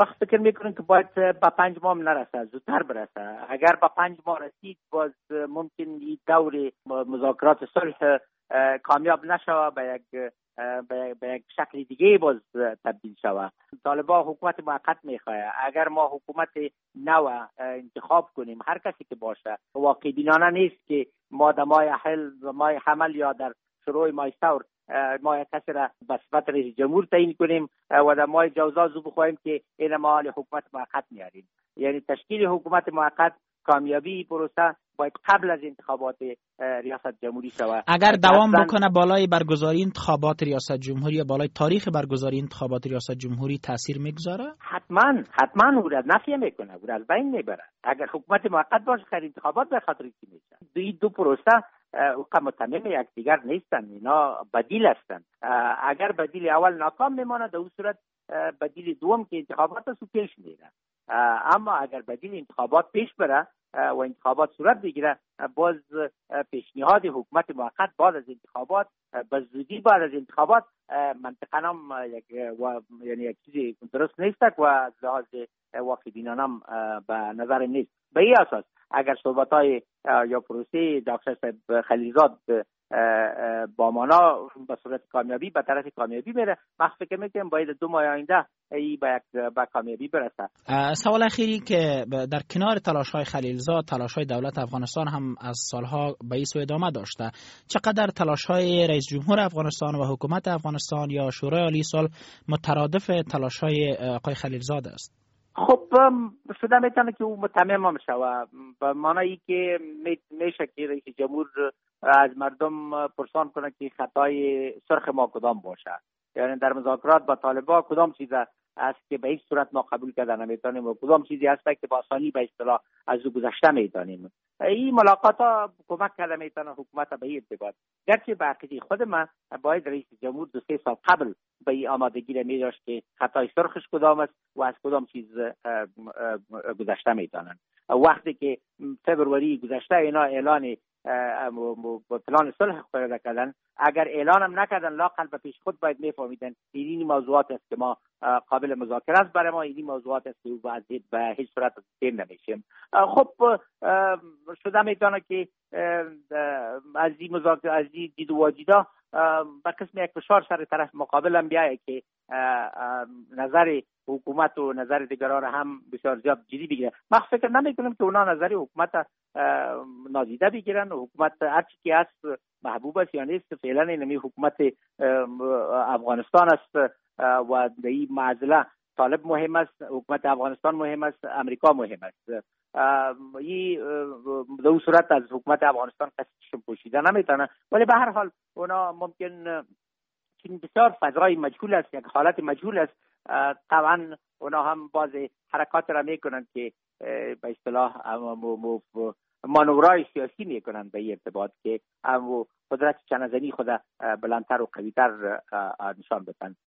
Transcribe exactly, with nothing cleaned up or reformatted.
وقت فکر میکنم که باید با پنج ماه نرسه، زودتر برسه. اگر با پنج ماه رسید باز ممکن این دور مذاکرات صلح کامیاب نشوه، به یک به یک شکل دیگه باز تبدیل شوه. طالبان حکومت موقت میخواه. اگر ما حکومت نو انتخاب کنیم، هر کسی که باشه، واقع بینانه نیست که ما در ماه حل و ماه حمل یا در شروع ماه ثور ما یک کسی را به صفت رئیس جمهور تعیین کنیم و در ماه جوزا زو بخواهیم که این ما حال حکومت موقت میاریم. یعنی تشکیل حکومت موقت، کامیابی پروسه باید قبل از انتخابات ریاست جمهوری شود. اگر دوام بکنه بالای برگزاری انتخابات ریاست جمهوری یا بالای تاریخ برگزاری انتخابات ریاست جمهوری تاثیر میگذاره؟ حتما حتما او را نفی میکنه، او را از بین میبره. اگر حکومت موقت باشه خیر انتخابات به خاطر چی میشه؟ دوی دو پروسه او متمم یکدیگر نیستن، اینا بدیل هستند. اگر بدیل اول ناکام میمانه در اون صورت بدیل دوم که انتخابات است پیش میره. اما اگر بدیل انتخابات پیش بره و انتخابات صورت بگیره، باز پیشنهاد حکومت موقت بعد از انتخابات به زودی بعد از انتخابات منطقاً هم یک و یعنی یک چیزی درست نیست و از لحاظ واقع بینانه هم به نظر نیست. به این اساس اگر صحبت‌های یا پروسه دکتر صاحب خلیلزاد با مانا به صورت کامیابی به طرف کامیابی میره، من فکر میکنم باید دو ماه آینده ای به به کامیابی برسه. سوال اخیری که در کنار تلاش‌های خلیلزاد، تلاش‌های دولت افغانستان هم از سالها به این سو ادامه داشته. چقدر تلاش‌های رئیس جمهور افغانستان و حکومت افغانستان یا شورای عالی صلح مترادف تلاش‌های آقای خلیلزاد است؟ خب شده میتونه که او متمم هم شوه، به معنی که میشه که رئیس جمهور از مردم پرسان کنه که خطای سرخ ما کدام باشه. یعنی در مذاکرات با طالبان کدام چیز است که به هیچ صورت ما قبول کردن نمیتونیم و کدام چیزی هست که با آسانی به اصطلاح از او گذشته میتونیم. این ملاقات ها کمک کرده میتونه حکومت به این ارتباط. گرچه به عقیده خود من باید رئیس جمهور دو سه سال قبل به این آمادگی را میداشت که خطای سرخش کدام است و از کدام چیز گذشته میتونن. وقتی که فبروری گذشته اینا اعلان پلان صلح پیدا کردن، اگر اعلان هم نکردن لااقل به پیش خود باید میفهمیدن این موضوعات است که ما قابل مذاکره است برای ما، این موضوعات است که به هیچ صورت تسلیم نمیشیم. خب شده میتونه که از این مذاکره از این دید و واجیدا به قسم یک فشار سر طرف مقابل هم بیایه که نظر حکومت و نظر دیگران هم بسیار زیاد جدی بگیره. من فکر نمی کنم که اونا نظر حکومت نادیده بگیرن و حکومت هرچی که هست محبوب است یا نیست. فعلا اینمی حکومت افغانستان است و در این معضله طالب مهم است، حکومت افغانستان مهم است، امریکا مهم است. این در اون صورت از حکومت افغانستان کسی پوشیده نمیتونه، ولی به هر حال اونا ممکن چون بسیار فضای مجهول است، یک حالت مجهول است، طبعا اونا هم باز حرکات را میکنن که به اصطلاح مانورای سیاسی میکنن به این ارتباط که قدرت چنزنی خود بلندتر و قویتر نشان بدن.